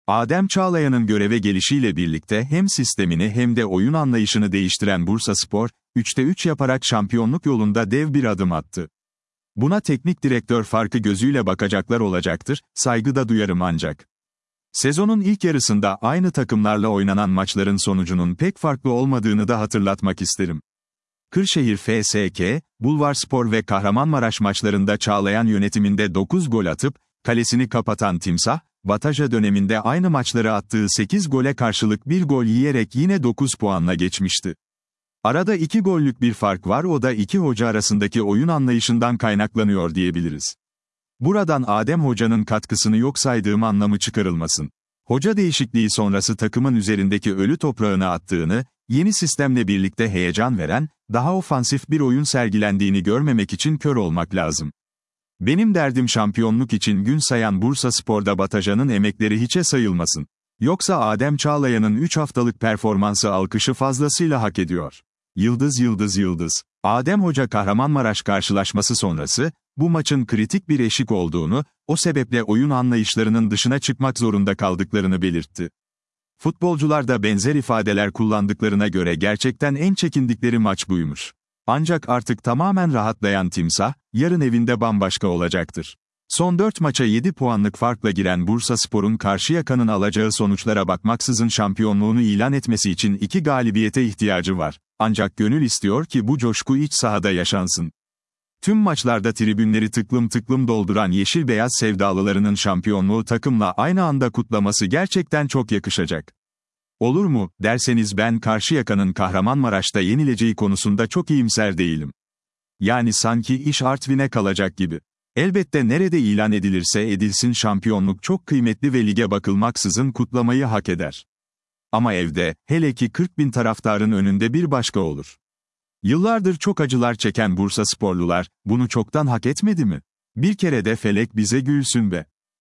Adem Çağlayan'ın göreve gelişiyle birlikte hem sistemini hem de oyun anlayışını değiştiren Bursaspor, 3'te 3 yaparak şampiyonluk yolunda dev bir adım attı. Buna teknik direktör farkı gözüyle bakacaklar olacaktır, saygı da duyarım ancak. Sezonun ilk yarısında aynı takımlarla oynanan maçların sonucunun pek farklı olmadığını da hatırlatmak isterim. Kırşehir FSK, Bulvarspor ve Kahramanmaraş maçlarında Çağlayan yönetiminde 9 gol atıp, kalesini kapatan Timsah, Bataja döneminde aynı maçları attığı 8 gole karşılık 1 gol yiyerek yine 9 puanla geçmişti. Arada 2 gollük bir fark var, o da iki hoca arasındaki oyun anlayışından kaynaklanıyor diyebiliriz. Buradan Adem Hoca'nın katkısını yok saydığım anlamı çıkarılmasın. Hoca değişikliği sonrası takımın üzerindeki ölü toprağını attığını, yeni sistemle birlikte heyecan veren, daha ofansif bir oyun sergilendiğini görmemek için kör olmak lazım. Benim derdim şampiyonluk için gün sayan Bursaspor'da Bataja'nın emekleri hiçe sayılmasın. Yoksa Adem Çağlayan'ın 3 haftalık performansı alkışı fazlasıyla hak ediyor. Yıldız yıldız yıldız. Adem Hoca Kahramanmaraş karşılaşması sonrası, bu maçın kritik bir eşik olduğunu, o sebeple oyun anlayışlarının dışına çıkmak zorunda kaldıklarını belirtti. Futbolcular da benzer ifadeler kullandıklarına göre gerçekten en çekindikleri maç buymuş. Ancak artık tamamen rahatlayan Timsah, yarın evinde bambaşka olacaktır. Son 4 maça 7 puanlık farkla giren Bursaspor'un Karşıyaka'nın alacağı sonuçlara bakmaksızın şampiyonluğunu ilan etmesi için 2 galibiyete ihtiyacı var. Ancak gönül istiyor ki bu coşku iç sahada yaşansın. Tüm maçlarda tribünleri tıklım tıklım dolduran yeşil beyaz sevdalılarının şampiyonluğu takımla aynı anda kutlaması gerçekten çok yakışacak. Olur mu, derseniz ben Karşıyaka'nın Kahramanmaraş'ta yenileceği konusunda çok iyimser değilim. Yani sanki iş Artvin'e kalacak gibi. Elbette nerede ilan edilirse edilsin şampiyonluk çok kıymetli ve lige bakılmaksızın kutlamayı hak eder. Ama evde, hele ki 40.000 taraftarın önünde bir başka olur. Yıllardır çok acılar çeken Bursasporlular, bunu çoktan hak etmedi mi? Bir kere de felek bize gülsün be.